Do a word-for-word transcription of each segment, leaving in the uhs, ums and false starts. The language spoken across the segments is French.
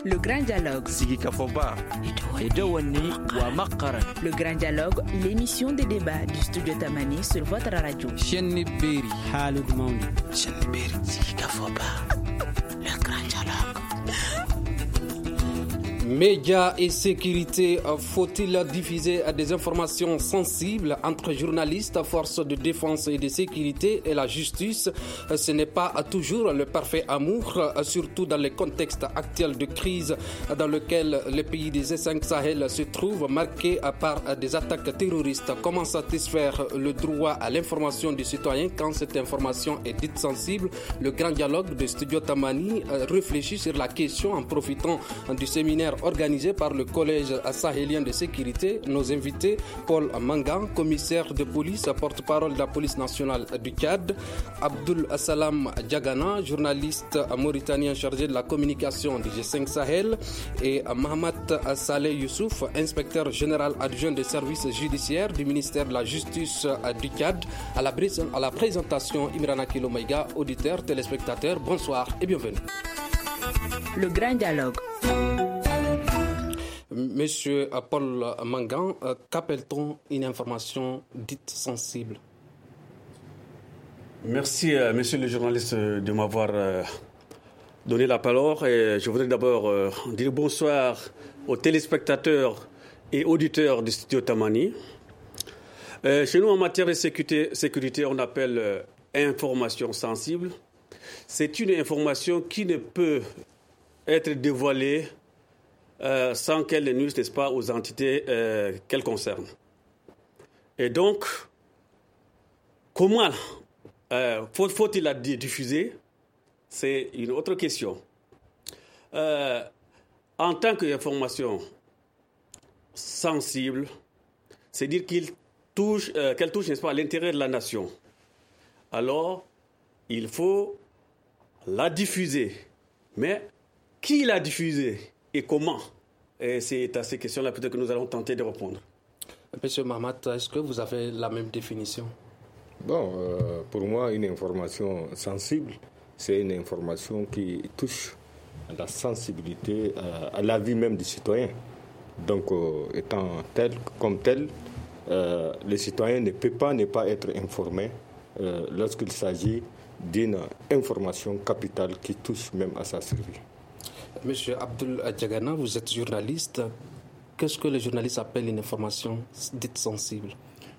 Le Grand Dialogue. Sigi Kafoba. Le Grand Dialogue, l'émission des débats du studio Tamani sur votre radio. Chenni Beri. Halud Mauni. Chenni Beri. Sigi Kafoba. Le Grand Dialogue. Médias et sécurité, faut-il diffuser des informations sensibles entre journalistes, forces de défense et de sécurité et la justice? Ce n'est pas toujours le parfait amour, surtout dans le contexte actuel de crise dans lequel le pays des G cinq Sahel se trouve, marqué par des attaques terroristes. Comment satisfaire le droit à l'information du citoyen quand cette information est dite sensible? Le Grand Dialogue de Studio Tamani réfléchit sur la question en profitant du séminaire organisé par le Collège sahélien de sécurité. Nos invités, Paul Mangan, commissaire de police, porte-parole de la police nationale du Tchad, Abdul Salam Diagana, journaliste mauritanien chargé de la communication du G cinq Sahel, et Mohamed Saleh Youssouf, inspecteur général adjoint des services judiciaires du ministère de la Justice du Tchad. À la, à la présentation, Imrana Kilomaïga, auditeurs, téléspectateurs, bonsoir et bienvenue. Le Grand Dialogue. Monsieur Paul Mangan, qu'appelle-t-on une information dite sensible? Merci, euh, monsieur le journaliste, de m'avoir euh, donné la parole. Et je voudrais d'abord euh, dire bonsoir aux téléspectateurs et auditeurs du studio Tamani. Euh, chez nous, en matière de sécurité, sécurité on appelle euh, information sensible. C'est une information qui ne peut être dévoilée Euh, sans qu'elle ne nuise, n'est-ce pas, aux entités euh, qu'elle concerne. Et donc, comment euh, faut, faut-il la diffuser? C'est une autre question. Euh, en tant qu'information sensible, c'est dire qu'il touche, euh, qu'elle touche, n'est-ce pas, à l'intérêt de la nation. Alors, il faut la diffuser. Mais qui l'a diffusée? Et comment? Et c'est à ces questions-là peut-être que nous allons tenter de répondre. Monsieur Mahmat, est-ce que vous avez la même définition? Bon, euh, pour moi, une information sensible, c'est une information qui touche à la sensibilité, à, à la vie même du citoyen. Donc, euh, étant tel, comme tel, euh, le citoyen ne peut pas ne pas être informé euh, lorsqu'il s'agit d'une information capitale qui touche même à sa survie. Monsieur Abdul Diagana, vous êtes journaliste. Qu'est-ce que les journalistes appellent une information dite sensible?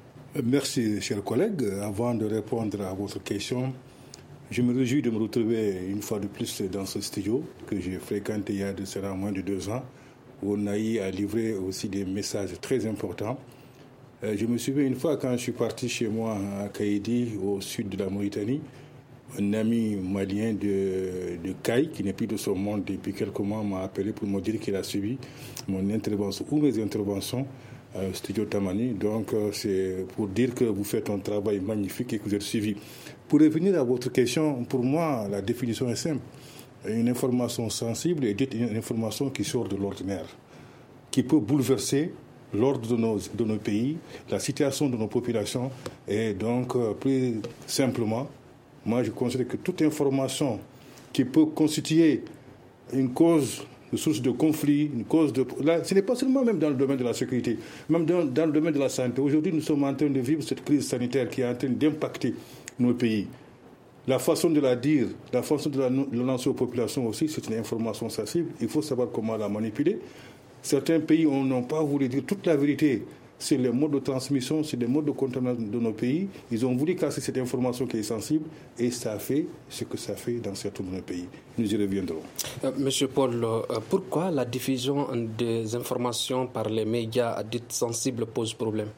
Merci, chers collègues. Avant de répondre à votre question, je me réjouis de me retrouver une fois de plus dans ce studio que j'ai fréquenté il y a de cela moins de deux ans, où on a eu à livrer aussi des messages très importants. Je me souviens une fois quand je suis parti chez moi à Kaïdi, au sud de la Mauritanie, un ami malien de, de Caille, qui n'est plus de ce monde depuis quelques mois, m'a appelé pour me dire qu'il a suivi mon intervention ou mes interventions au studio Tamani. Donc, c'est pour dire que vous faites un travail magnifique et que vous êtes suivi. Pour revenir à votre question, pour moi, la définition est simple. Une information sensible est une information qui sort de l'ordinaire, qui peut bouleverser l'ordre de nos, de nos pays, la situation de nos populations. Et donc, plus simplement, moi, je considère que toute information qui peut constituer une cause, une source de conflit, une cause de... Là, ce n'est pas seulement même dans le domaine de la sécurité, même dans, dans le domaine de la santé. Aujourd'hui, nous sommes en train de vivre cette crise sanitaire qui est en train d'impacter nos pays. La façon de la dire, la façon de la, de la lancer aux populations aussi, c'est une information sensible. Il faut savoir comment la manipuler. Certains pays n'ont pas voulu dire toute la vérité. C'est les modes de transmission, c'est les modes de contamination de nos pays. Ils ont voulu casser cette information qui est sensible et ça a fait ce que ça fait dans certains de nos pays. Nous y reviendrons. Euh, Monsieur Paul, euh, pourquoi la diffusion des informations par les médias dites sensibles pose problème?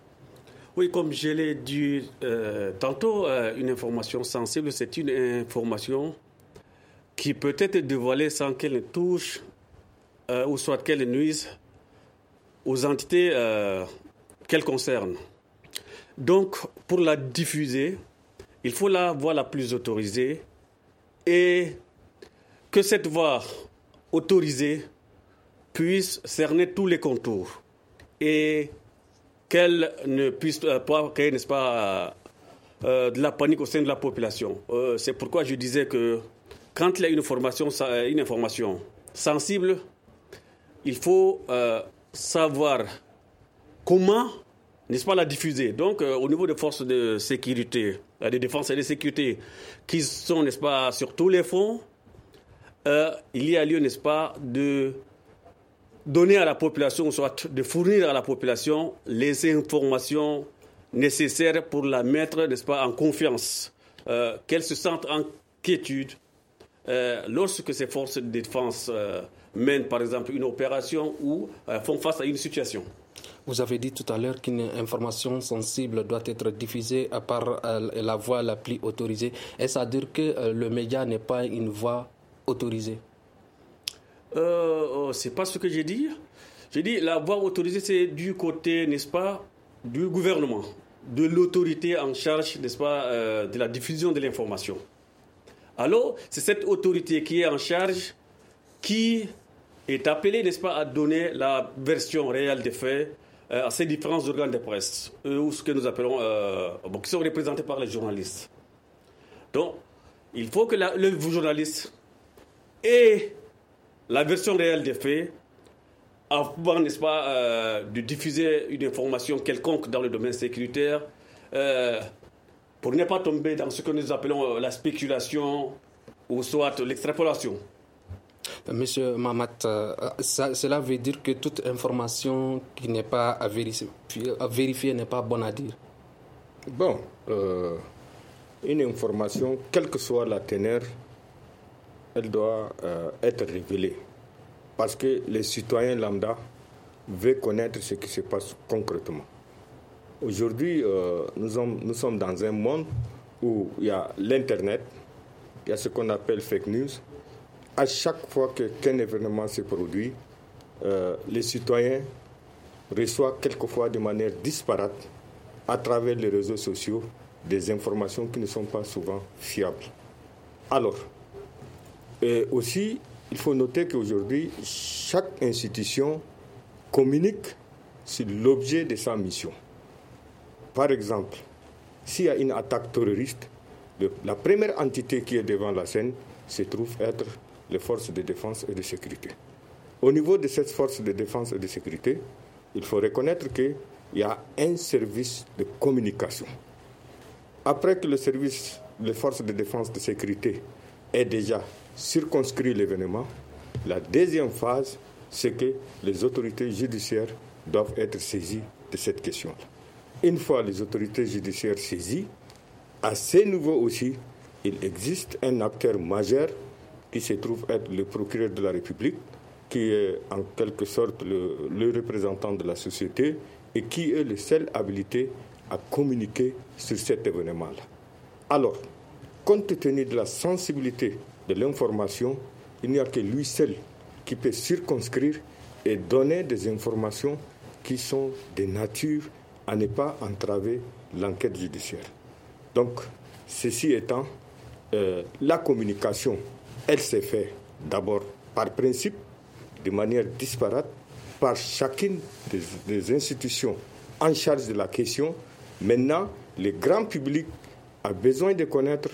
Oui, comme je l'ai dit euh, tantôt, euh, une information sensible, c'est une information qui peut être dévoilée sans qu'elle touche euh, ou soit qu'elle nuise aux entités euh, qu'elle concerne. Donc, pour la diffuser, il faut la voie la plus autorisée et que cette voie autorisée puisse cerner tous les contours et qu'elle ne puisse pas créer, n'est-ce pas, euh, de la panique au sein de la population. Euh, c'est pourquoi je disais que quand il y a une information, une information sensible, il faut euh, savoir comment, n'est-ce pas, la diffuser. Donc, euh, au niveau des forces de sécurité, de défense et de sécurité, qui sont, n'est-ce pas, sur tous les fronts, euh, il y a lieu, n'est-ce pas, de donner à la population, soit de fournir à la population les informations nécessaires pour la mettre, n'est-ce pas, en confiance, euh, qu'elle se sente en quiétude. Euh, lorsque ces forces de défense euh, mènent, par exemple, une opération ou euh, font face à une situation. Vous avez dit tout à l'heure qu'une information sensible doit être diffusée par euh, la voie la plus autorisée. Est-ce à dire que euh, le média n'est pas une voie autorisée? euh, C'est pas ce que j'ai dit. J'ai dit la voie autorisée, c'est du côté, n'est-ce pas, du gouvernement, de l'autorité en charge, n'est-ce pas, euh, de la diffusion de l'information. Alors, c'est cette autorité qui est en charge, qui est appelée, n'est-ce pas, à donner la version réelle des faits euh, à ces différents organes de presse, eux, ou ce que nous appelons, euh, bon, qui sont représentés par les journalistes. Donc, il faut que la, le journaliste ait la version réelle des faits, avant, n'est-ce pas, euh, de diffuser une information quelconque dans le domaine sécuritaire, euh, pour ne pas tomber dans ce que nous appelons la spéculation ou soit l'extrapolation. Monsieur Mamat, ça, cela veut dire que toute information qui n'est pas à vérifier, à vérifier n'est pas bonne à dire? Bon, euh, une information, quelle que soit la teneur, elle doit euh, être révélée. Parce que les citoyens lambda veulent connaître ce qui se passe concrètement. Aujourd'hui, euh, nous, sommes, nous sommes dans un monde où il y a l'Internet, il y a ce qu'on appelle fake news. À chaque fois que, qu'un événement se produit, euh, les citoyens reçoivent quelquefois de manière disparate, à travers les réseaux sociaux, des informations qui ne sont pas souvent fiables. Alors, et aussi, il faut noter qu'aujourd'hui, chaque institution communique sur l'objet de sa mission. Par exemple, s'il y a une attaque terroriste, le, la première entité qui est devant la scène se trouve être les forces de défense et de sécurité. Au niveau de cette force de défense et de sécurité, il faut reconnaître qu'il y a un service de communication. Après que le service, les forces de défense et de sécurité ait déjà circonscrit l'événement, la deuxième phase, c'est que les autorités judiciaires doivent être saisies de cette question-là. Une fois les autorités judiciaires saisies, à ce niveau aussi, il existe un acteur majeur qui se trouve être le procureur de la République, qui est en quelque sorte le, le représentant de la société et qui est le seul habilité à communiquer sur cet événement-là. Alors, compte tenu de la sensibilité de l'information, il n'y a que lui seul qui peut circonscrire et donner des informations qui sont de nature à ne pas entraver l'enquête judiciaire. Donc, ceci étant, euh, la communication, elle s'est faite d'abord par principe, de manière disparate, par chacune des, des institutions en charge de la question. Maintenant, le grand public a besoin de connaître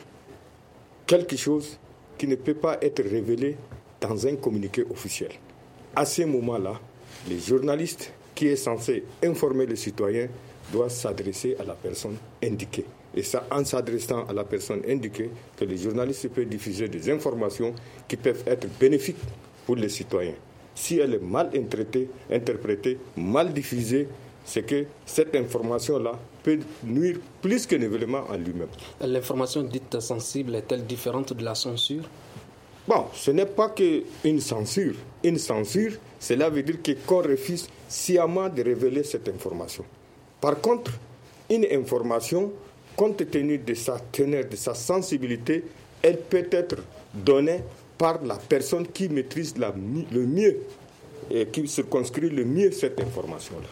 quelque chose qui ne peut pas être révélé dans un communiqué officiel. À ce moment-là, les journalistes qui est censé informer les citoyens doivent s'adresser à la personne indiquée. Et c'est en s'adressant à la personne indiquée que les journalistes peuvent diffuser des informations qui peuvent être bénéfiques pour les citoyens. Si elle est mal interprétée, interprétée mal diffusée, c'est que cette information-là peut nuire plus que l'événement en lui-même. L'information dite sensible est-elle différente de la censure? Bon, ce n'est pas qu'une censure. Une censure, cela veut dire que qu'on refuse sciemment de révéler cette information. Par contre, une information, compte tenu de sa teneur, de sa sensibilité, elle peut être donnée par la personne qui maîtrise la, le mieux et qui circonscrit le mieux cette information-là.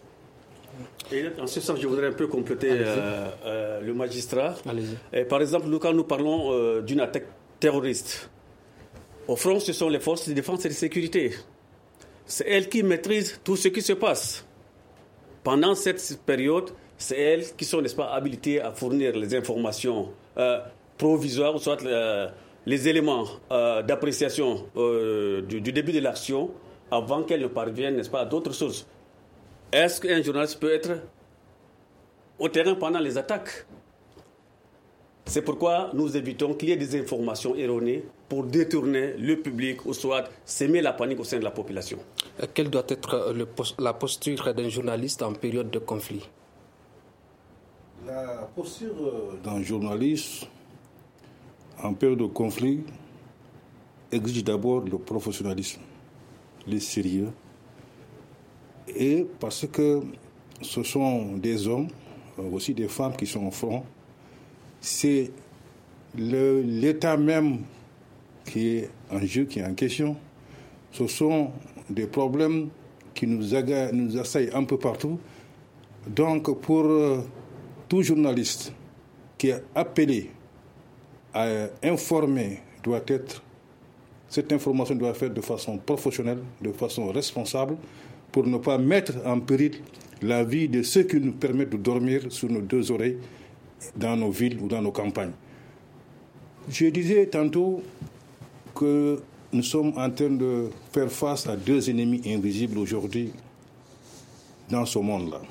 Et en ce sens, je voudrais un peu compléter euh, euh, le magistrat. Et par exemple, nous, quand nous parlons euh, d'une attaque terroriste, au front, ce sont les forces de défense et de sécurité. C'est elles qui maîtrisent tout ce qui se passe. Pendant cette période, c'est elles qui sont, n'est-ce pas, habilitées à fournir les informations euh, provisoires, soit euh, les éléments euh, d'appréciation euh, du, du début de l'action avant qu'elle ne parvienne, n'est-ce pas, à d'autres sources. Est-ce qu'un journaliste peut être au terrain pendant les attaques? C'est pourquoi nous évitons qu'il y ait des informations erronées pour détourner le public ou soit s'aimer la panique au sein de la population. Quelle doit être le, la posture d'un journaliste en période de conflit? La posture d'un journaliste en période de conflit exige d'abord le professionnalisme, le sérieux, et parce que ce sont des hommes, aussi des femmes qui sont au front, c'est le, l'état même qui est en jeu, qui est en question. Ce sont des problèmes qui nous, aga, nous assaillent un peu partout. Donc pour euh, tout journaliste qui est appelé à informer, doit être, cette information doit être faite de façon professionnelle, de façon responsable, pour ne pas mettre en péril la vie de ceux qui nous permettent de dormir sur nos deux oreilles dans nos villes ou dans nos campagnes. Je disais tantôt que nous sommes en train de faire face à deux ennemis invisibles aujourd'hui dans ce monde-là.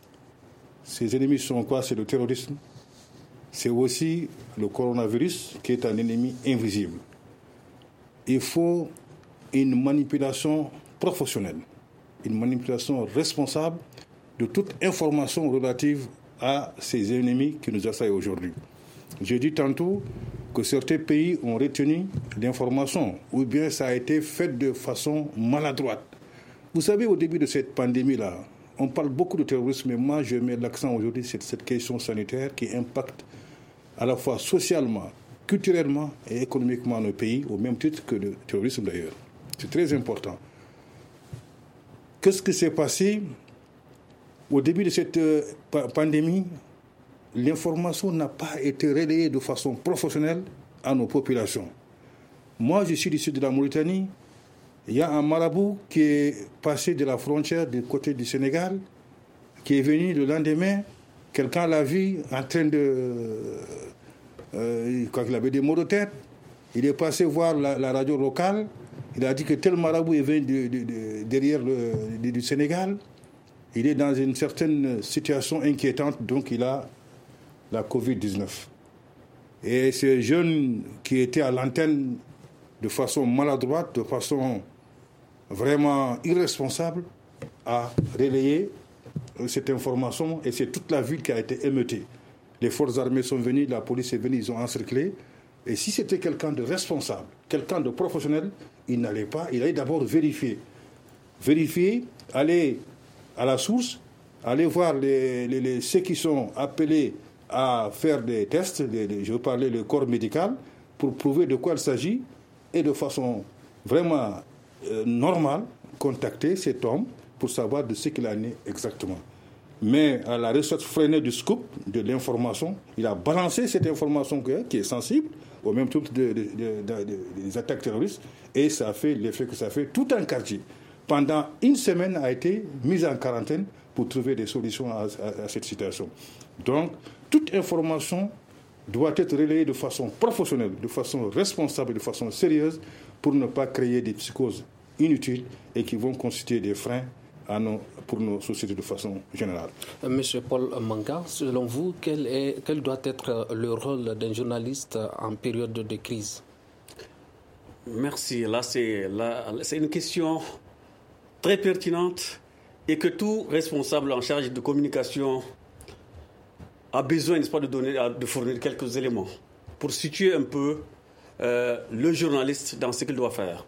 Ces ennemis sont quoi? C'est le terrorisme. C'est aussi le coronavirus qui est un ennemi invisible. Il faut une manipulation professionnelle, une manipulation responsable de toute information relative à ces ennemis qui nous assaillent aujourd'hui. J'ai dit tantôt que certains pays ont retenu l'information, ou bien ça a été fait de façon maladroite. Vous savez, au début de cette pandémie-là, on parle beaucoup de terrorisme, mais moi je mets l'accent aujourd'hui sur cette question sanitaire qui impacte à la fois socialement, culturellement et économiquement nos pays, au même titre que le terrorisme d'ailleurs. C'est très important. Qu'est-ce qui s'est passé au début de cette euh, pandémie? L'information n'a pas été relayée de façon professionnelle à nos populations. Moi, je suis du sud de la Mauritanie. Il y a un marabout qui est passé de la frontière du côté du Sénégal, qui est venu le lendemain. Quelqu'un l'a vu en train de... Euh, quand il avait des maux de tête, il est passé voir la, la radio locale. Il a dit que tel marabout est venu de, de, de, derrière le, de, du Sénégal. Il est dans une certaine situation inquiétante, donc il a la covid dix-neuf. Et ce jeune qui était à l'antenne de façon maladroite, de façon vraiment irresponsable, a relayé cette information et c'est toute la ville qui a été émeutée. Les forces armées sont venues, la police est venue, ils ont encerclé. Et si c'était quelqu'un de responsable, quelqu'un de professionnel, il n'allait pas, il allait d'abord vérifier. Vérifier, aller à la source, aller voir les, les, les, ceux qui sont appelés à faire des tests, les, les, je veux parler le corps médical, pour prouver de quoi il s'agit et de façon vraiment euh, normale, contacter cet homme pour savoir de ce qu'il en est exactement. Mais à la recherche freinée du scoop, de l'information, il a balancé cette information qui est sensible, au même titre de, de, de, de, de, des attaques terroristes, et ça a fait l'effet que ça a fait. Tout un quartier, pendant une semaine, a été mis en quarantaine pour trouver des solutions à, à, à cette situation. Donc, toute information doit être relayée de façon professionnelle, de façon responsable, de façon sérieuse, pour ne pas créer des psychoses inutiles et qui vont constituer des freins à nos, pour nos sociétés de façon générale. Monsieur Paul Manga, selon vous, quel, est, quel doit être le rôle d'un journaliste en période de crise? Merci. Là, c'est, là, c'est une question très pertinente et que tout responsable en charge de communication a besoin, n'est-ce pas, de, donner, de fournir quelques éléments pour situer un peu euh, le journaliste dans ce qu'il doit faire.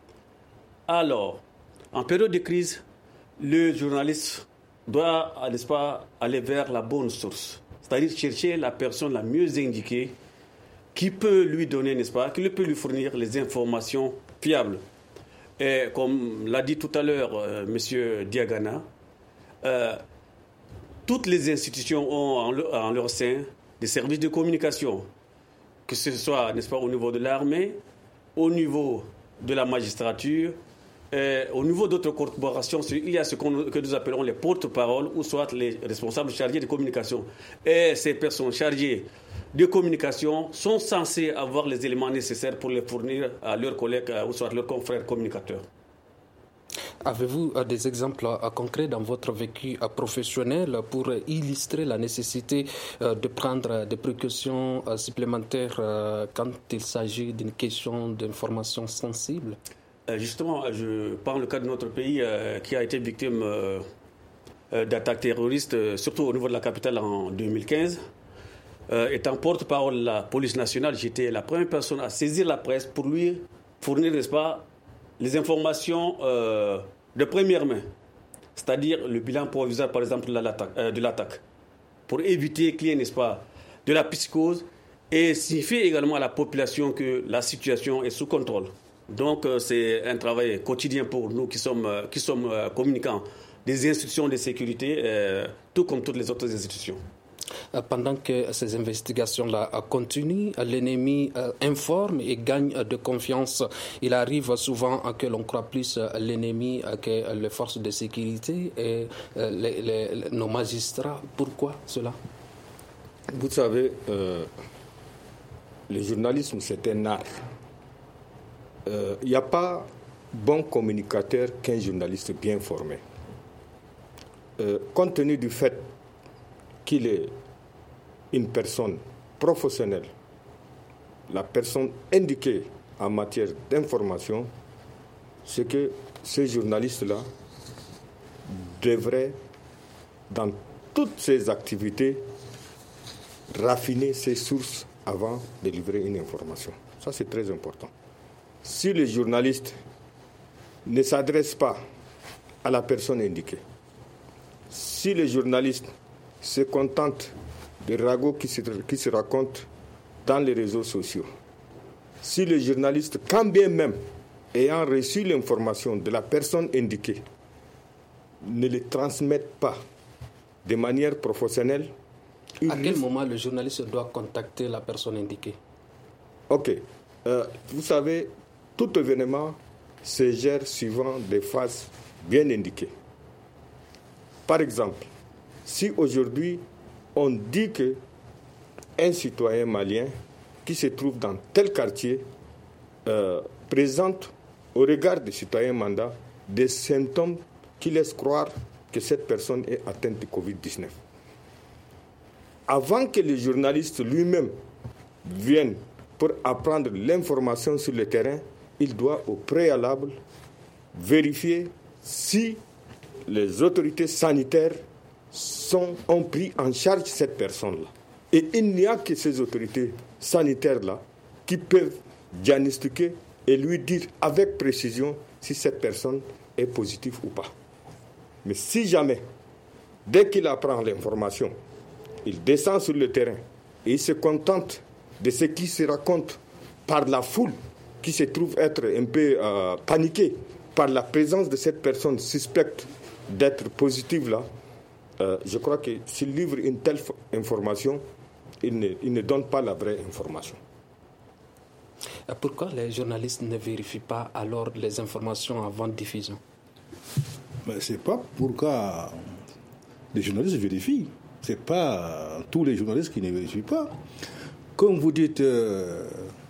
Alors, en période de crise, le journaliste doit, n'est-ce pas, aller vers la bonne source, c'est-à-dire chercher la personne la mieux indiquée qui peut lui donner, n'est-ce pas, qui peut lui fournir les informations fiables. Et comme l'a dit tout à l'heure euh, M. Diagana, euh, toutes les institutions ont en, le, en leur sein des services de communication, que ce soit, n'est-ce pas, au niveau de l'armée, au niveau de la magistrature, Euh, au niveau d'autres corporations, il y a ce qu'on, que nous appelons les porte-paroles, ou soit les responsables chargés de communication. Et ces personnes chargées de communication sont censées avoir les éléments nécessaires pour les fournir à leurs collègues, ou soit leurs confrères communicateurs. Avez-vous euh, des exemples euh, concrets dans votre vécu euh, professionnel pour euh, illustrer la nécessité euh, de prendre euh, des précautions euh, supplémentaires euh, quand il s'agit d'une question d'information sensible? euh, Justement, je prends le cas de notre pays euh, qui a été victime euh, euh, d'attaques terroristes, euh, surtout au niveau de la capitale en deux mille quinze. Euh, étant porte-parole de la police nationale, j'étais la première personne à saisir la presse pour lui fournir, n'est-ce pas, les informations euh, de première main, c'est-à-dire le bilan provisoire, par exemple, de l'attaque, euh, de l'attaque, pour éviter qu'il y ait, n'est-ce pas, de la psychose et signifier également à la population que la situation est sous contrôle. Donc, euh, c'est un travail quotidien pour nous qui sommes, euh, qui sommes euh, communicants des institutions de sécurité, euh, tout comme toutes les autres institutions. Pendant que ces investigations-là continuent, l'ennemi informe et gagne de confiance. Il arrive souvent que l'on croit plus l'ennemi que les forces de sécurité et les, les, nos magistrats. Pourquoi cela? Vous savez, euh, le journalisme, c'est un art. Il euh, n'y a pas bon communicateur qu'un journaliste bien formé. Euh, compte tenu du fait qu'il est une personne professionnelle, la personne indiquée en matière d'information, c'est que ce journaliste-là devrait, dans toutes ses activités, raffiner ses sources avant de livrer une information. Ça, c'est très important. Si le journaliste ne s'adresse pas à la personne indiquée, si le journaliste se contente de ragots qui se, qui se racontent dans les réseaux sociaux, si le journaliste, quand bien même ayant reçu l'information de la personne indiquée, ne le transmet pas de manière professionnelle, à quel moment le journaliste doit contacter la personne indiquée? Ok. Euh, vous savez, tout événement se gère suivant des phases bien indiquées. Par exemple, si aujourd'hui on dit qu'un citoyen malien qui se trouve dans tel quartier euh, présente au regard des citoyens mandats des symptômes qui laissent croire que cette personne est atteinte de covid dix-neuf. Avant que le journaliste lui-même vienne pour apprendre l'information sur le terrain, il doit au préalable vérifier si les autorités sanitaires sont, ont pris en charge cette personne-là. Et il n'y a que ces autorités sanitaires-là qui peuvent diagnostiquer et lui dire avec précision si cette personne est positive ou pas. Mais si jamais, dès qu'il apprend l'information, il descend sur le terrain et il se contente de ce qui se raconte par la foule qui se trouve être un peu euh, paniquée par la présence de cette personne suspecte d'être positive là, euh, je crois que s'il livre une telle f- information, il ne, il ne donne pas la vraie information. Pourquoi les journalistes ne vérifient pas alors les informations avant diffusion? Mais c'est pas pourquoi les journalistes vérifient. C'est pas tous les journalistes qui ne vérifient pas. Comme vous dites, euh,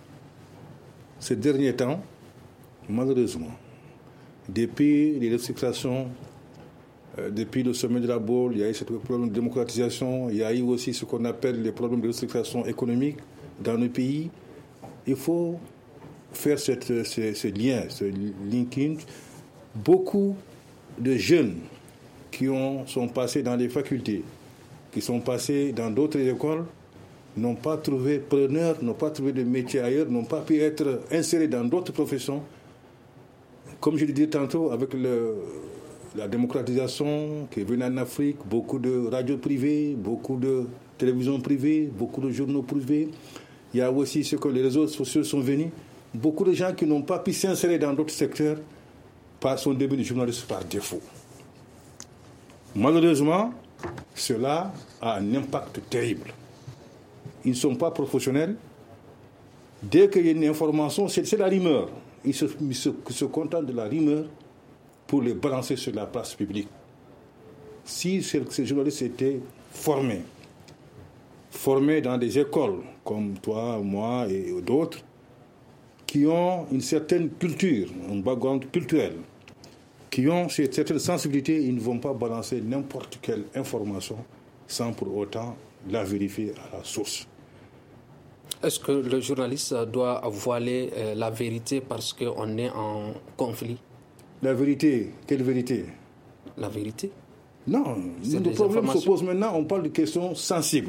ces derniers temps, malheureusement, depuis les restrictions, euh, depuis le sommet de la Baule, il y a eu ce problème de démocratisation, il y a eu aussi ce qu'on appelle les problèmes de restriction économique dans le pays. Il faut faire cette, ce, ce lien, ce linking. Beaucoup de jeunes qui ont, sont passés dans les facultés, qui sont passés dans d'autres écoles, n'ont pas trouvé preneur, n'ont pas trouvé de métier ailleurs, n'ont pas pu être insérés dans d'autres professions. Comme je le disais tantôt, avec le, la démocratisation qui est venue en Afrique, beaucoup de radios privées, beaucoup de télévisions privées, beaucoup de journaux privés. Il y a aussi ce que les réseaux sociaux sont venus. Beaucoup de gens qui n'ont pas pu s'insérer dans d'autres secteurs sont devenus journalistes par défaut. Malheureusement, cela a un impact terrible. Ils ne sont pas professionnels. Dès qu'il y a une information, c'est, c'est la rumeur. Ils se, ils se, se contentent de la rumeur pour les balancer sur la place publique. Si ces journalistes étaient formés, formés dans des écoles comme toi, moi et d'autres, qui ont une certaine culture, un background culturel, qui ont cette certaine sensibilité, ils ne vont pas balancer n'importe quelle information sans pour autant la vérifier à la source. Est-ce que le journaliste doit voiler euh, la vérité parce qu'on est en conflit? La vérité, quelle vérité? La vérité? Non, le problème se pose maintenant, on parle de questions sensibles.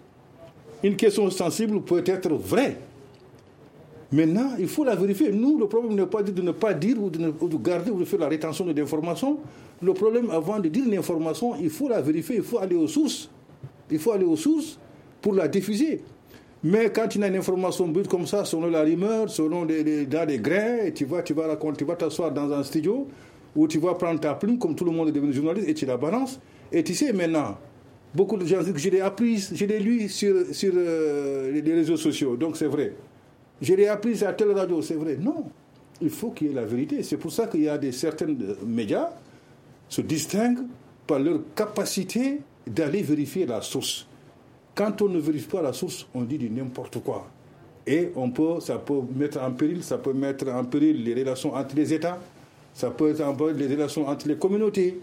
Une question sensible peut être vraie. Maintenant, il faut la vérifier. Nous, le problème n'est pas de ne pas dire ou de, ne, ou de garder ou de faire la rétention de l'information. Le problème, avant de dire une information, il faut la vérifier, il faut aller aux sources. Il faut aller aux sources pour la diffuser. Mais quand il y a une information brute comme ça, selon la rumeur, selon des, des, dans des grains, et tu vas, tu vas raconter, tu vas t'asseoir dans un studio où tu vas prendre ta plume, comme tout le monde est devenu journaliste, et tu la balances. Et tu sais maintenant, beaucoup de gens disent que je l'ai appris, je l'ai lu sur, sur euh, les réseaux sociaux, donc c'est vrai. Je l'ai appris à telle radio, c'est vrai. Non, il faut qu'il y ait la vérité. C'est pour ça qu'il y a des certains médias se distinguent par leur capacité d'aller vérifier la source. Quand on ne vérifie pas la source, on dit du n'importe quoi. Et on peut, ça peut mettre en péril, ça peut mettre en péril les relations entre les États, ça peut être en péril les relations entre les communautés.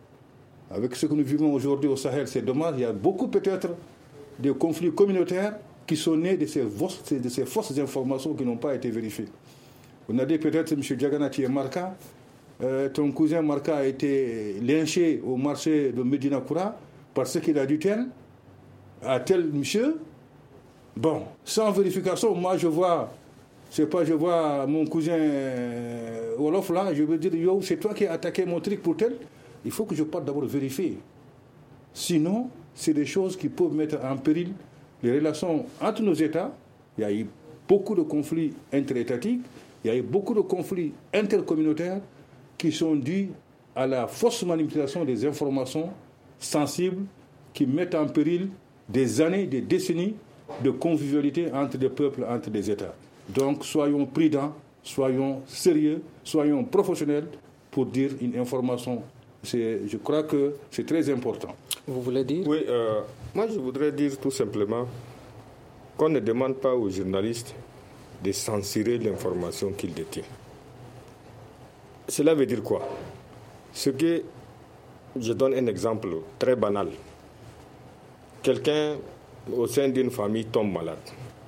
Avec ce que nous vivons aujourd'hui au Sahel, c'est dommage. Il y a beaucoup peut-être de conflits communautaires qui sont nés de ces, de ces fausses informations qui n'ont pas été vérifiées. On a dit peut-être, M. Diagana, tu es Marca, euh, ton cousin Marca a été lynché au marché de Medina Koura parce qu'il a dit tel, à tel monsieur. Bon, sans vérification, moi je vois, je sais pas, je vois mon cousin euh, Wolof là, je veux dire, yo, c'est toi qui as attaqué mon truc pour tel. Il faut que je parte d'abord vérifier. Sinon, c'est des choses qui peuvent mettre en péril les relations entre nos États. Il y a eu beaucoup de conflits interétatiques, il y a eu beaucoup de conflits intercommunautaires qui sont dus à la fausse manipulation des informations sensibles qui mettent en péril des années, des décennies de convivialité entre des peuples, entre des États. Donc soyons prudents, soyons sérieux, soyons professionnels pour dire une information. C'est, je crois que c'est très important. Vous voulez dire? Oui, euh, moi je voudrais dire tout simplement qu'on ne demande pas aux journalistes de censurer l'information qu'ils détiennent. Cela veut dire quoi? Ce que, je donne un exemple très banal. Quelqu'un au sein d'une famille tombe malade.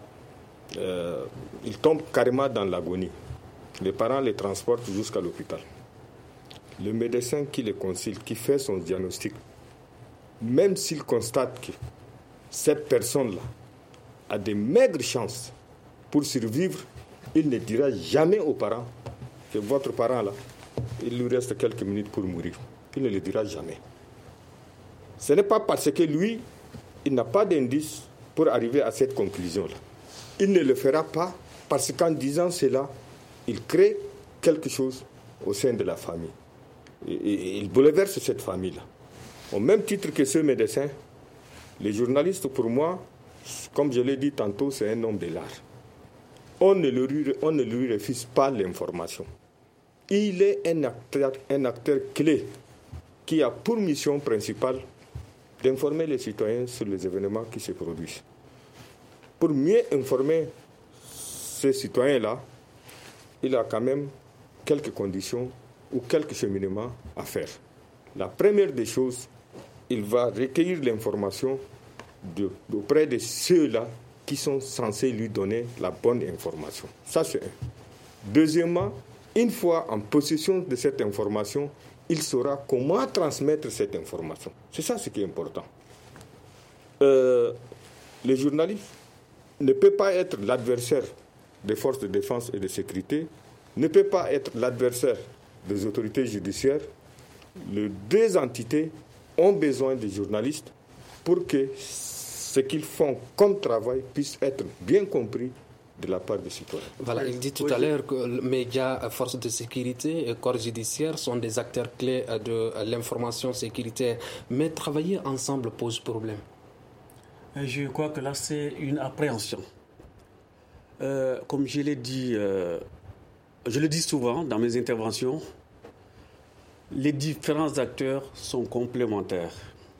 Euh, il tombe carrément dans l'agonie. Les parents les transportent jusqu'à l'hôpital. Le médecin qui les consulte, qui fait son diagnostic, même s'il constate que cette personne-là a de maigres chances pour survivre, il ne dira jamais aux parents que votre parent-là, il lui reste quelques minutes pour mourir. Il ne le dira jamais. Ce n'est pas parce que lui, il n'a pas d'indice pour arriver à cette conclusion-là. Il ne le fera pas parce qu'en disant cela, il crée quelque chose au sein de la famille. Et il bouleverse cette famille-là. Au même titre que ce médecin, les journalistes, pour moi, comme je l'ai dit tantôt, c'est un homme de l'art. On ne lui, on ne lui refuse pas l'information. Il est un acteur, un acteur clé qui a pour mission principale d'informer les citoyens sur les événements qui se produisent. Pour mieux informer ces citoyens-là, il a quand même quelques conditions ou quelques cheminements à faire. La première des choses, il va recueillir l'information de, auprès de ceux-là qui sont censés lui donner la bonne information. Ça, c'est un. Deuxièmement, une fois en possession de cette information, il saura comment transmettre cette information. C'est ça ce qui est important. Euh, les journalistes ne peuvent pas être l'adversaire des forces de défense et de sécurité, ne peut pas être l'adversaire des autorités judiciaires. Les deux entités ont besoin des journalistes pour que ce qu'ils font comme travail puisse être bien compris de la part des citoyens. Voilà, il dit tout oui. à l'heure que les médias, forces de sécurité et corps judiciaire sont des acteurs clés de l'information sécuritaire. Mais travailler ensemble pose problème. Je crois que là, c'est une appréhension. Euh, comme je l'ai dit, euh, je le dis souvent dans mes interventions, les différents acteurs sont complémentaires.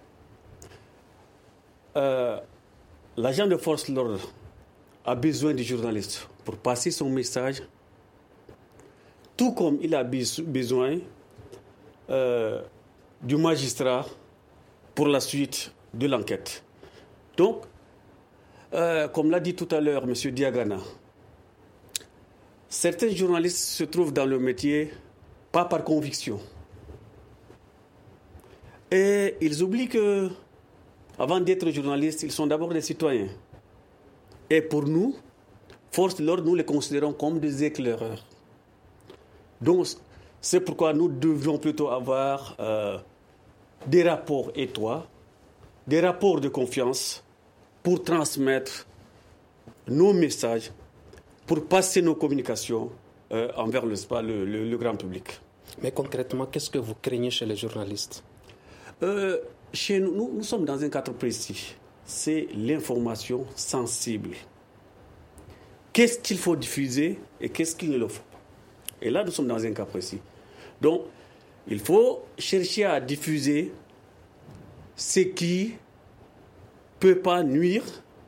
Euh, l'agent de force de l'ordre a besoin du journaliste pour passer son message, tout comme il a besoin euh, du magistrat pour la suite de l'enquête. Donc, euh, comme l'a dit tout à l'heure M. Diagana, certains journalistes se trouvent dans le métier pas par conviction. Et ils oublient que, avant d'être journalistes, ils sont d'abord des citoyens. Et pour nous, force de l'ordre, nous les considérons comme des éclaireurs. Donc, c'est pourquoi nous devrions plutôt avoir euh, des rapports étroits, des rapports de confiance pour transmettre nos messages, pour passer nos communications euh, envers le, le, le, le grand public. Mais concrètement, qu'est-ce que vous craignez chez les journalistes ? euh, Chez nous, nous, nous sommes dans un cadre précis. C'est l'information sensible. Qu'est-ce qu'il faut diffuser et qu'est-ce qu'il ne le faut pas. Et là, nous sommes dans un cas précis. Donc, il faut chercher à diffuser ce qui ne peut pas nuire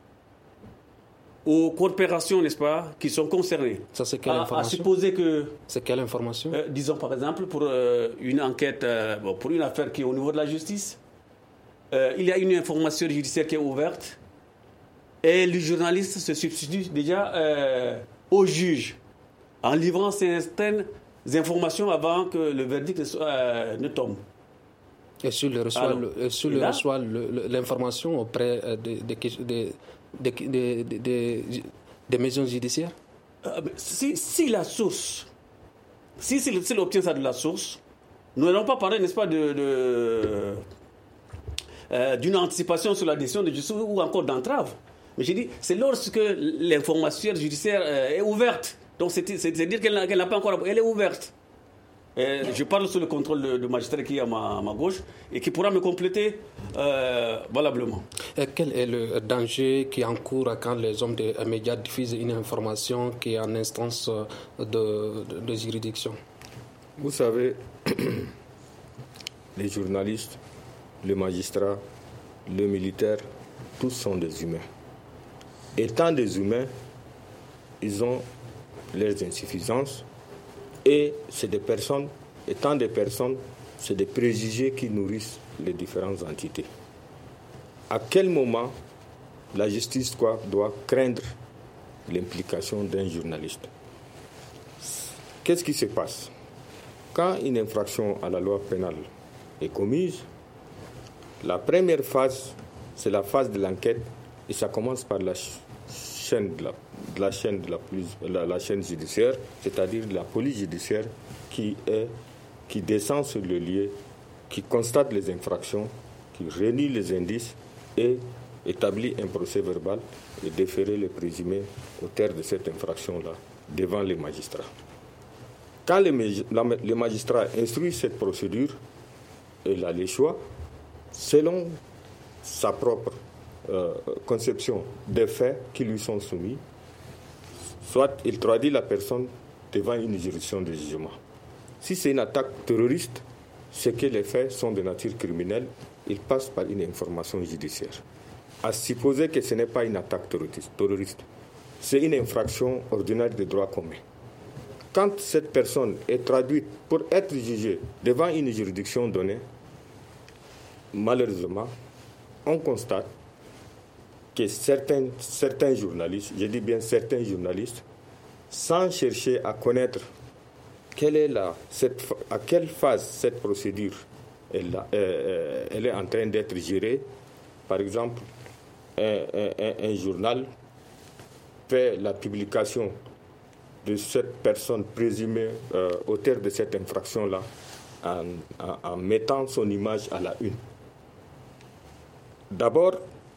aux corporations, n'est-ce pas, qui sont concernées. Ça, c'est quelle à, information ? À supposer que... C'est quelle information ? euh, Disons, par exemple, pour euh, une enquête, euh, bon, pour une affaire qui est au niveau de la justice, euh, il y a une information judiciaire qui est ouverte et le journaliste se substitue déjà euh, au juge en livrant certaines informations avant que le verdict euh, ne tombe. Et s'il reçoit, Alors, le, sur et le là, reçoit le, le, l'information auprès des de, de, de, de, de, de, de maisons judiciaires ? euh, si, si la source, si, si, si il obtient ça de la source, nous n'allons pas parler, n'est-ce pas, de, de, euh, d'une anticipation sur la décision de justice ou encore d'entrave. Mais j'ai dit, c'est lorsque l'information judiciaire euh, est ouverte. Donc, c'est, c'est, c'est dire qu'elle n'a, qu'elle n'a pas encore... Elle est ouverte. Et je parle sous le contrôle de, de magistrat qui est à ma, à ma gauche et qui pourra me compléter euh, valablement. Et quel est le danger qui encourt quand les hommes des médias diffusent une information qui est en instance de, de, de juridiction ? Vous savez, les journalistes, les magistrats, les militaires, tous sont des humains. Étant des humains, ils ont leurs insuffisances et c'est des personnes, étant des personnes, c'est des préjugés qui nourrissent les différentes entités. À quel moment la justice quoi, doit craindre l'implication d'un journaliste ? Qu'est-ce qui se passe ? Quand une infraction à la loi pénale est commise, la première phase, c'est la phase de l'enquête et ça commence par la chaîne de la, de la, chaîne, de la, la, la chaîne judiciaire, c'est-à-dire la police judiciaire qui, est, qui descend sur le lieu, qui constate les infractions, qui réunit les indices et établit un procès verbal et déférer les présumés au terme de cette infraction-là devant les magistrats. Quand les, les magistrats instruisent cette procédure, il a le choix, selon sa propre euh, conception des faits qui lui sont soumis, soit il traduit la personne devant une juridiction de jugement. Si c'est une attaque terroriste, c'est que les faits sont de nature criminelle, il passe par une information judiciaire. À supposer que ce n'est pas une attaque terroriste, c'est une infraction ordinaire de droit commun. Quand cette personne est traduite pour être jugée devant une juridiction donnée, malheureusement, on constate que certains, certains journalistes, je dis bien certains journalistes, sans chercher à connaître quelle est la, cette, à quelle phase cette procédure elle, euh, elle est en train d'être gérée, par exemple, un, un, un journal fait la publication de cette personne présumée euh, auteur de cette infraction-là en, en, en mettant son image à la une. D'abord,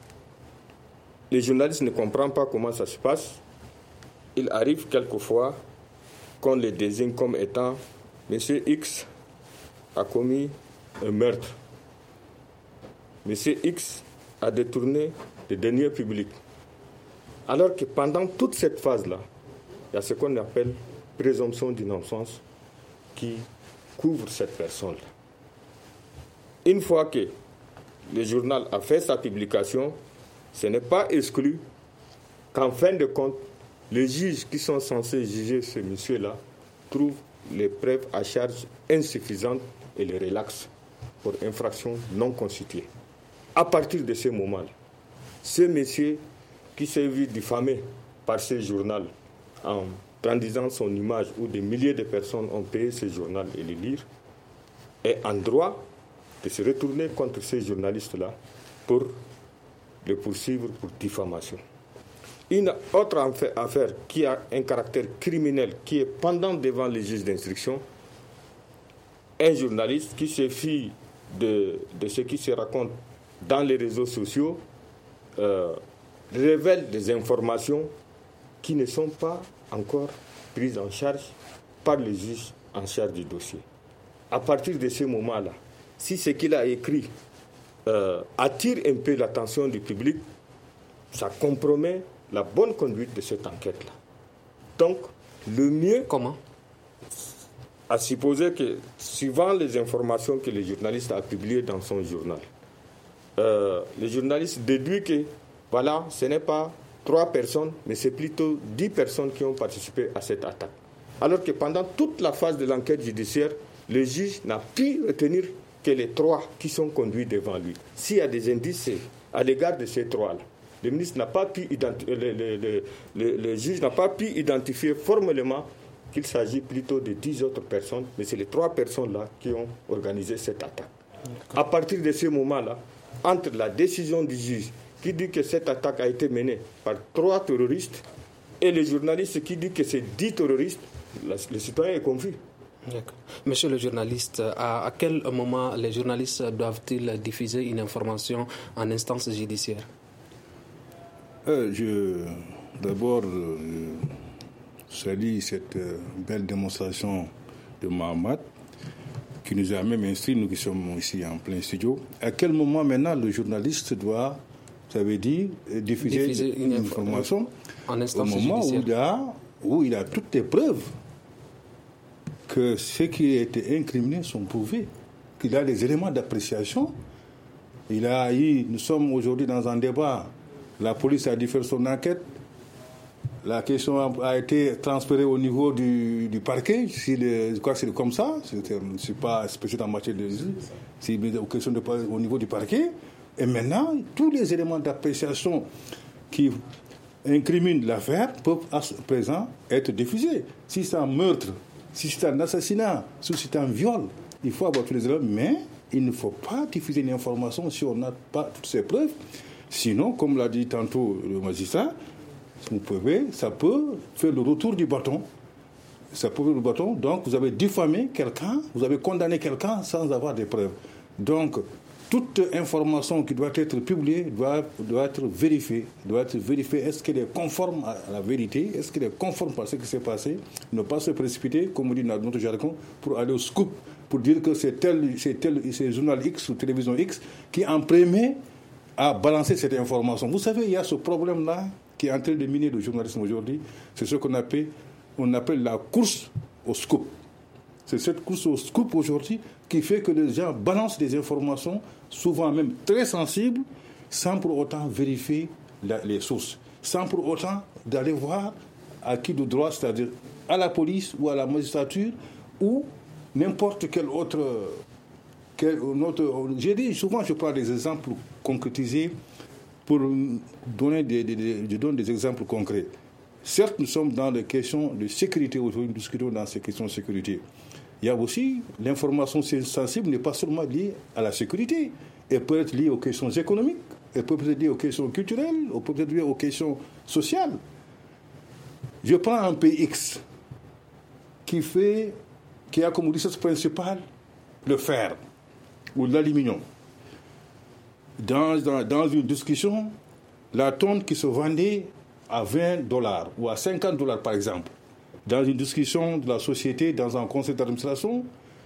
les journalistes ne comprennent pas comment ça se passe. Il arrive quelquefois qu'on les désigne comme étant « Monsieur X a commis un meurtre. Monsieur X a détourné des deniers publics. » Alors que pendant toute cette phase-là, il y a ce qu'on appelle présomption d'innocence qui couvre cette personne-là. Une fois que le journal a fait sa publication, ce n'est pas exclu qu'en fin de compte, les juges qui sont censés juger ce monsieur-là trouvent les preuves à charge insuffisantes et les relaxent pour infraction non constituée. À partir de ce moment-là, ce monsieur qui s'est vu diffamé par ce journal en brandissant son image où des milliers de personnes ont payé ce journal et le lire, est en droit de se retourner contre ces journalistes-là pour le poursuivre pour diffamation. Une autre affaire qui a un caractère criminel, qui est pendant devant les juges d'instruction, un journaliste qui se fie de, de ce qui se raconte dans les réseaux sociaux euh, révèle des informations qui ne sont pas encore prises en charge par les juges en charge du dossier. À partir de ce moment-là, si ce qu'il a écrit euh, attire un peu l'attention du public, ça compromet la bonne conduite de cette enquête-là. Donc, le mieux... Comment ? À supposer que, suivant les informations que le journaliste a publiées dans son journal, euh, le journaliste déduit que, voilà, ce n'est pas trois personnes, mais c'est plutôt dix personnes qui ont participé à cette attaque. Alors que pendant toute la phase de l'enquête judiciaire, le juge n'a pu retenir que les trois qui sont conduits devant lui. S'il y a des indices à l'égard de ces trois-là, le ministre n'a pas pu identi- le, le, le, le, le juge n'a pas pu identifier formellement qu'il s'agit plutôt de dix autres personnes, mais c'est les trois personnes-là qui ont organisé cette attaque. À partir de ce moment-là, entre la décision du juge qui dit que cette attaque a été menée par trois terroristes et le journaliste qui dit que c'est dix terroristes, le citoyen est confus. D'accord. Monsieur le journaliste, à, à quel moment les journalistes doivent-ils diffuser une information en instance judiciaire ? euh, je, D'abord, euh, je salue cette euh, belle démonstration de Mahamat qui nous a même instruits, nous qui sommes ici en plein studio. À quel moment maintenant le journaliste doit, ça veut dire, diffuser, diffuser une, une information en instance au moment judiciaire. où il, a, où il a toutes les preuves que ceux qui ont été incriminés sont prouvés, qu'il a des éléments d'appréciation. Il a eu, nous sommes aujourd'hui dans un débat, la police a dû faire son enquête, la question a, a été transférée au niveau du, du parquet, si le, je crois que c'est comme ça, je ne suis pas spécialiste en matière de c'est une question de, au niveau du parquet, et maintenant, tous les éléments d'appréciation qui incriminent l'affaire peuvent à présent être diffusés. Si c'est un meurtre, si c'est un assassinat, si c'est un viol, il faut avoir tous les éléments, mais il ne faut pas diffuser une information si on n'a pas toutes ces preuves. Sinon, comme l'a dit tantôt le magistrat, vous pouvez, ça peut faire le retour du bâton. Ça peut faire le bâton. Donc, vous avez diffamé quelqu'un, vous avez condamné quelqu'un sans avoir des preuves. Donc, toute information qui doit être publiée doit, doit être vérifiée. Doit être vérifiée. Est-ce qu'elle est conforme à la vérité? Est-ce qu'elle est conforme à ce qui s'est passé? Ne pas se précipiter, comme on dit dans notre jargon, pour aller au scoop, pour dire que c'est tel, c'est tel, c'est journal X ou télévision X qui en premier a balancé cette information. Vous savez, il y a ce problème-là qui est en train de miner le journalisme aujourd'hui. C'est ce qu'on appelle, on appelle la course au scoop. C'est cette course au scoop aujourd'hui qui fait que les gens balancent des informations, souvent même très sensibles, sans pour autant vérifier la, les sources, sans pour autant d'aller voir à qui de droit, c'est-à-dire à la police ou à la magistrature ou n'importe quel autre... Quel autre j'ai dit, souvent je prends des exemples concrétisés pour donner des, des, des, je donne des exemples concrets. Certes, nous sommes dans les questions de sécurité aujourd'hui, nous discutons dans ces questions de sécurité. Il y a aussi l'information sensible n'est pas seulement liée à la sécurité. Elle peut être liée aux questions économiques, elle peut être liée aux questions culturelles, elle peut être liée aux questions sociales. Je prends un pays X qui fait, qui a comme richesse principale le fer ou l'aluminium. Dans, dans, dans une discussion, la tonne qui se vendait à vingt dollars ou à cinquante dollars par exemple, dans une discussion de la société, dans un conseil d'administration,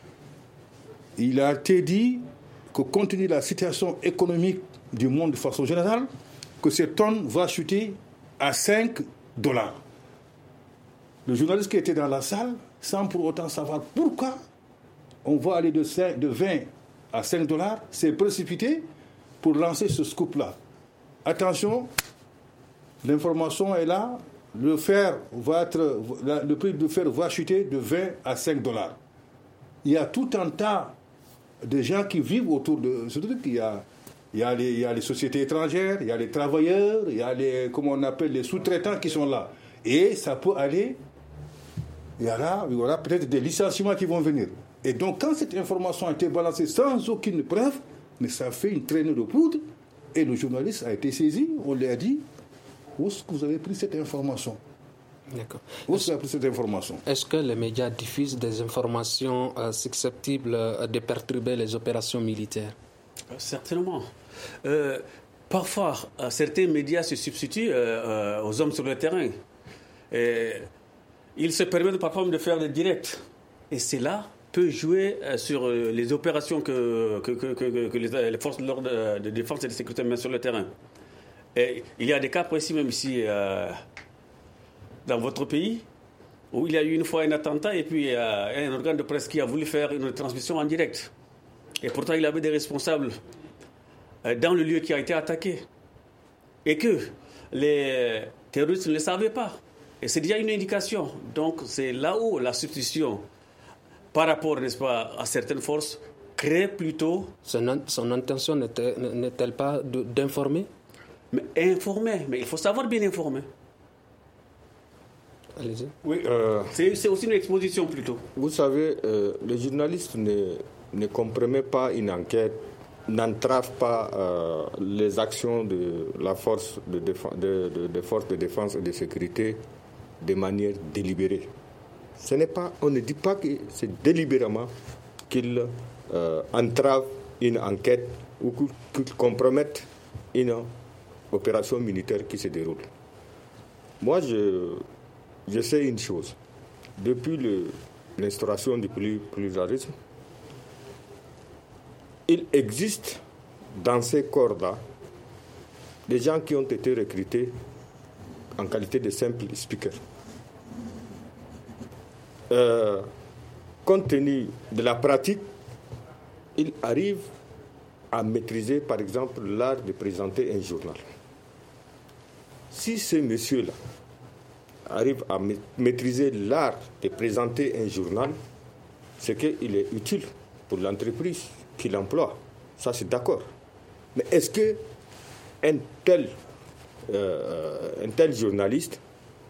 il a été dit que compte tenu de la situation économique du monde de façon générale, que cette tonne va chuter à cinq dollars. Le journaliste qui était dans la salle, sans pour autant savoir pourquoi on va aller de, cinq, de vingt à cinq dollars, c'est précipité pour lancer ce scoop-là. Attention, l'information est là, le fer va être, le prix du fer va chuter de vingt à cinq dollars. Il y a tout un tas de gens qui vivent autour de ce truc. Il y a, il y a, les, il y a les sociétés étrangères, il y a les travailleurs, il y a les, comment on appelle, les sous-traitants qui sont là. Et ça peut aller, il y aura, il y aura peut-être des licenciements qui vont venir. Et donc, quand cette information a été balancée sans aucune preuve, mais ça fait une traînée de poudre, et le journaliste a été saisi, on lui a dit, où est-ce que vous avez pris cette information ? D'accord. Où est-ce que vous avez pris cette information ? Est-ce que les médias diffusent des informations euh, susceptibles euh, de perturber les opérations militaires ? euh, Certainement. Euh, parfois, euh, certains médias se substituent euh, euh, aux hommes sur le terrain. Et ils se permettent parfois de faire des directs. Et cela peut jouer euh, sur euh, les opérations que, que, que, que, que les, les forces de l'ordre de, de défense et de sécurité mènent sur le terrain. Et il y a des cas précis, même ici, euh, dans votre pays, où il y a eu une fois un attentat et puis euh, un organe de presse qui a voulu faire une transmission en direct. Et pourtant, il avait des responsables euh, dans le lieu qui a été attaqué. Et que les terroristes ne le savaient pas. Et c'est déjà une indication. Donc, c'est là où la substitution, par rapport, n'est-ce pas, à certaines forces, crée plutôt... Son, son intention n'était, n'est-elle pas de, d'informer ? Mais informer, mais il faut savoir bien informer. Allez-y. Oui, euh, c'est, c'est aussi une exposition plutôt. Vous savez, euh, les journalistes ne, ne compromettent pas une enquête, n'entravent pas euh, les actions de la force de, défense, de, de, de forces de défense et de sécurité de manière délibérée. Ce n'est pas, on ne dit pas que c'est délibérément qu'ils euh, entravent une enquête ou qu'ils compromettent une opération militaire qui se déroule. Moi, je, je sais une chose. Depuis le, l'instauration du pluralisme, il existe dans ces corps-là des gens qui ont été recrutés en qualité de simples speakers. Euh, compte tenu de la pratique, ils arrivent à maîtriser, par exemple, l'art de présenter un journal. Si ces messieurs-là arrivent à maîtriser l'art de présenter un journal, c'est qu'il est utile pour l'entreprise qui l'emploie. Ça, c'est d'accord. Mais est-ce qu'un tel, euh, un tel journaliste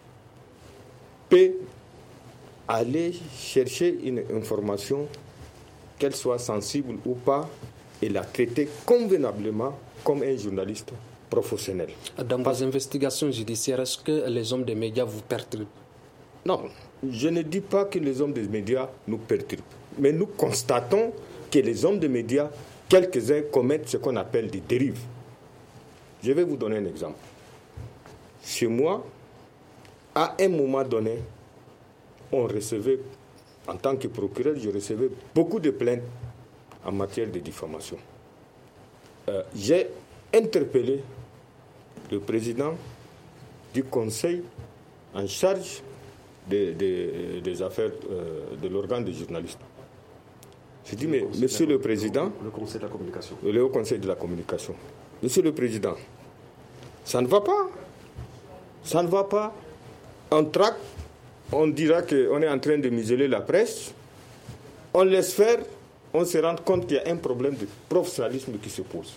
peut aller chercher une information, qu'elle soit sensible ou pas, et la traiter convenablement comme un journaliste professionnel? Dans vos investigations judiciaires, est-ce que les hommes des médias vous perturbent? Non, je ne dis pas que les hommes des médias nous perturbent, mais nous constatons que les hommes des médias, quelques-uns commettent ce qu'on appelle des dérives. Je vais vous donner un exemple. Chez moi, à un moment donné, on recevait, en tant que procureur, je recevais beaucoup de plaintes en matière de diffamation. Euh, j'ai interpellé le président du conseil en charge des, des, des affaires euh, de l'organe des journalistes. J'ai dit, mais monsieur le président, le conseil de la communication. Le haut conseil de la communication. Monsieur le président, ça ne va pas. Ça ne va pas. On traque, on dira qu'on est en train de museler la presse, on laisse faire, on se rend compte qu'il y a un problème de professionnalisme qui se pose.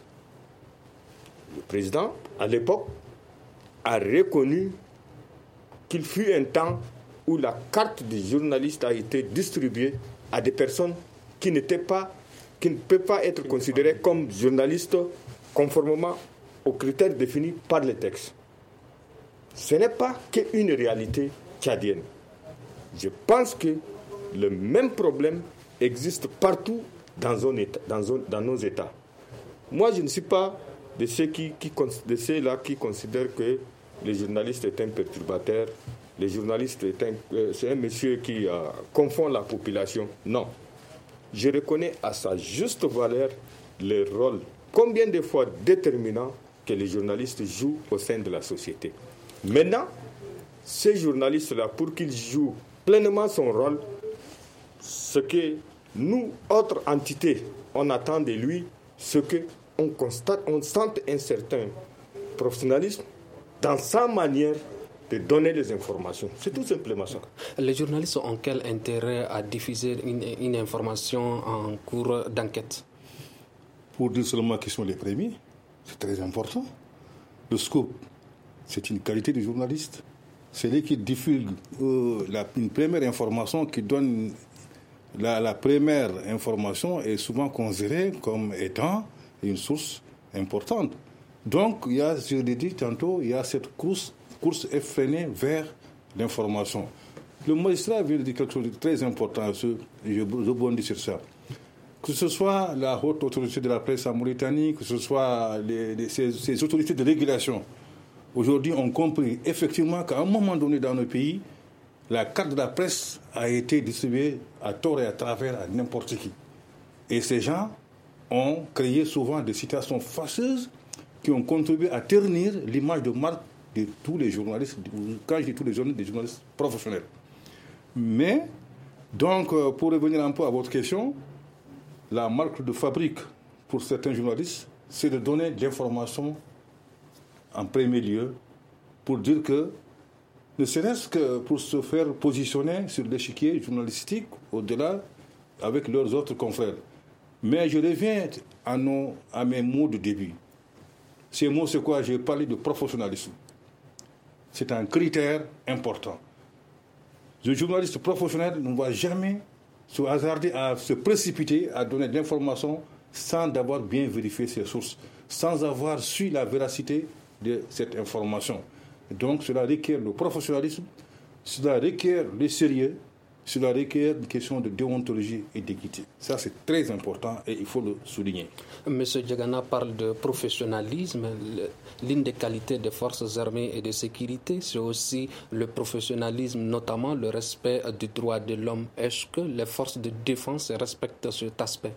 Le président, à l'époque, a reconnu qu'il fut un temps où la carte des journalistes a été distribuée à des personnes qui n'étaient pas, qui ne peuvent pas être considérées comme journalistes conformément aux critères définis par les textes. Ce n'est pas qu'une réalité tchadienne. Je pense que le même problème existe partout dans, un état, dans, un, dans nos États. Moi, je ne suis pas de ceux qui, qui, de ceux-là qui considèrent que les journalistes est un perturbateur, les journalistes est un, euh, c'est un monsieur qui euh, confond la population. Non. Je reconnais à sa juste valeur le rôle, combien de fois déterminant, que les journalistes jouent au sein de la société. Maintenant, ces journalistes-là, pour qu'ils jouent pleinement son rôle, ce que Nous, autres entités, on attend de lui ce qu'on constate, on sente un certain professionnalisme dans sa manière de donner des informations. C'est tout simplement ça. Les journalistes ont quel intérêt à diffuser une, une information en cours d'enquête? Pour dire seulement qu'ils sont les premiers, c'est très important. Le scoop, c'est une qualité du journaliste. C'est lui qui diffuse euh, la, une première information, qui donne la, la première information est souvent considérée comme étant une source importante. Donc, il y a, je l'ai dit tantôt, il y a cette course, course effrénée vers l'information. Le magistrat vient de dire quelque chose de très important, je, je rebondis sur ça. Que ce soit la haute autorité de la presse en Mauritanie, que ce soit les, les, ces, ces autorités de régulation, aujourd'hui ont compris effectivement qu'à un moment donné dans nos pays, la carte de la presse a été distribuée à tort et à travers à n'importe qui. Et ces gens ont créé souvent des situations fâcheuses qui ont contribué à ternir l'image de marque de tous les journalistes, quand je dis tous les journalistes, des journalistes professionnels. Mais, donc, pour revenir un peu à votre question, la marque de fabrique pour certains journalistes, c'est de donner de l'information en premier lieu pour dire que, ne serait-ce que pour se faire positionner sur l'échiquier journalistique au-delà avec leurs autres confrères. Mais je reviens à, nos, à mes mots de début. Ces mots, c'est quoi? J'ai parlé de professionnalisme. C'est un critère important. Le journaliste professionnel ne va jamais se hasarder à se précipiter à donner de l'information sans avoir bien vérifié ses sources, sans avoir su la véracité de cette information. Donc cela requiert le professionnalisme, cela requiert le sérieux, cela requiert une question de déontologie et d'équité. Ça, c'est très important et il faut le souligner. Monsieur Diagana parle de professionnalisme. L'une des qualités des forces armées et de sécurité, c'est aussi le professionnalisme, notamment le respect des droits de l'homme. Est-ce que les forces de défense respectent cet aspect?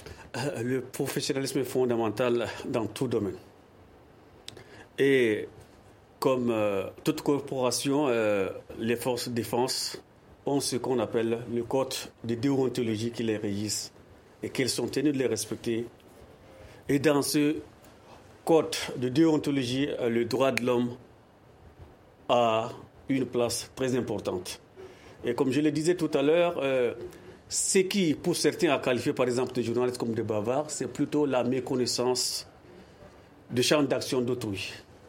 Le professionnalisme est fondamental dans tout domaine. Et comme euh, toute corporation, euh, les forces de défense ont ce qu'on appelle le code de déontologie qui les régisse et qu'elles sont tenues de les respecter. Et dans ce code de déontologie, le droit de l'homme a une place très importante. Et comme je le disais tout à l'heure, euh, ce qui, pour certains, a qualifié par exemple des journalistes comme des bavards, c'est plutôt la méconnaissance du champ d'action d'autrui.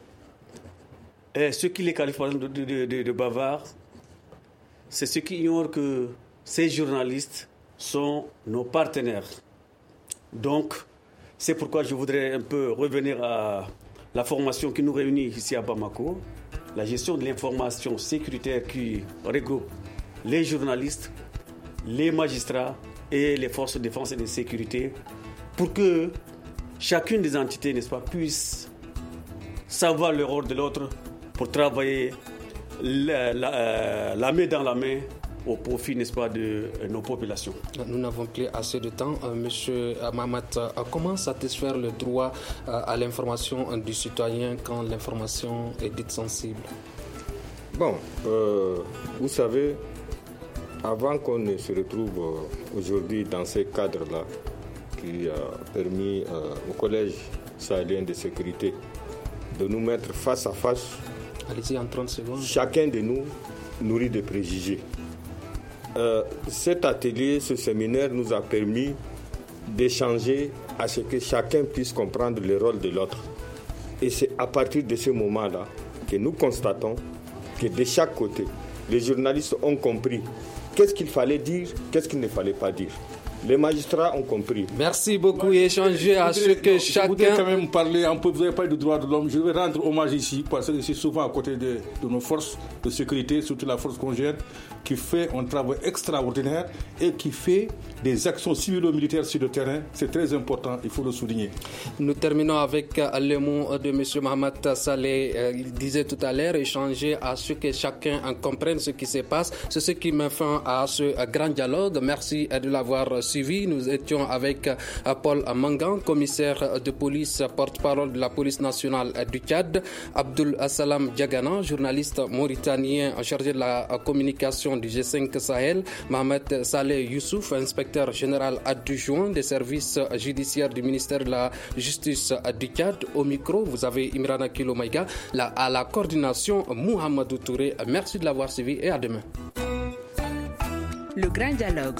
Et ce qui les qualifie par exemple de, de, de, de bavards, c'est ceux qui ignorent que ces journalistes sont nos partenaires. Donc, c'est pourquoi je voudrais un peu revenir à la formation qui nous réunit ici à Bamako, la gestion de l'information sécuritaire qui regroupe les journalistes, les magistrats et les forces de défense et de sécurité, pour que chacune des entités, n'est-ce pas, puisse savoir le rôle de l'autre pour travailler la, la, la main dans la main au profit, n'est-ce pas, de nos populations. Nous n'avons plus assez de temps. Euh, Monsieur Mahamat, euh, comment satisfaire le droit euh, à l'information du citoyen quand l'information est dite sensible? Bon, euh, vous savez, avant qu'on ne se retrouve euh, aujourd'hui dans ces cadres-là, qui a permis euh, au Collège sahélien de sécurité de nous mettre face à face, allez-y en trente secondes. Chacun de nous nourrit des préjugés. Euh, cet atelier, ce séminaire nous a permis d'échanger à ce que chacun puisse comprendre le rôle de l'autre. Et c'est à partir de ce moment-là que nous constatons que de chaque côté, les journalistes ont compris qu'est-ce qu'il fallait dire, qu'est-ce qu'il ne fallait pas dire. Les magistrats ont compris. Merci beaucoup et échanger à ce que chacun... Je voudrais quand même parler un peu, vous avez parlé du droit de l'homme. Je vais rendre hommage ici, parce que je suis souvent à côté de, de nos forces de sécurité, surtout la force conjointe, qui fait un travail extraordinaire et qui fait des actions civilo-militaires sur le terrain. C'est très important, il faut le souligner. Nous terminons avec le mot de M. Mahamat Saleh. Il disait tout à l'heure, échanger à ce que chacun comprenne ce qui se passe. C'est ce qui met fin à ce grand dialogue. Merci de l'avoir suivi. suivi. Nous étions avec Paul Mangan, commissaire de police, porte-parole de la police nationale du Tchad, Abdul Salam Diagana, journaliste mauritanien chargé de la communication du G cinq Sahel, Mohamed Saleh Youssouf, inspecteur général adjoint des services judiciaires du ministère de la Justice du Tchad. Au micro, vous avez Imrana Kilomaïga, la, à la coordination Mohamedou Touré. Merci de l'avoir suivi et à demain. Le Grand Dialogue.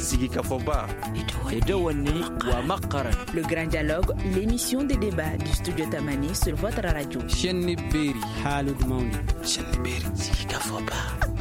Le Grand Dialogue, l'émission des débats du studio Tamani sur votre radio.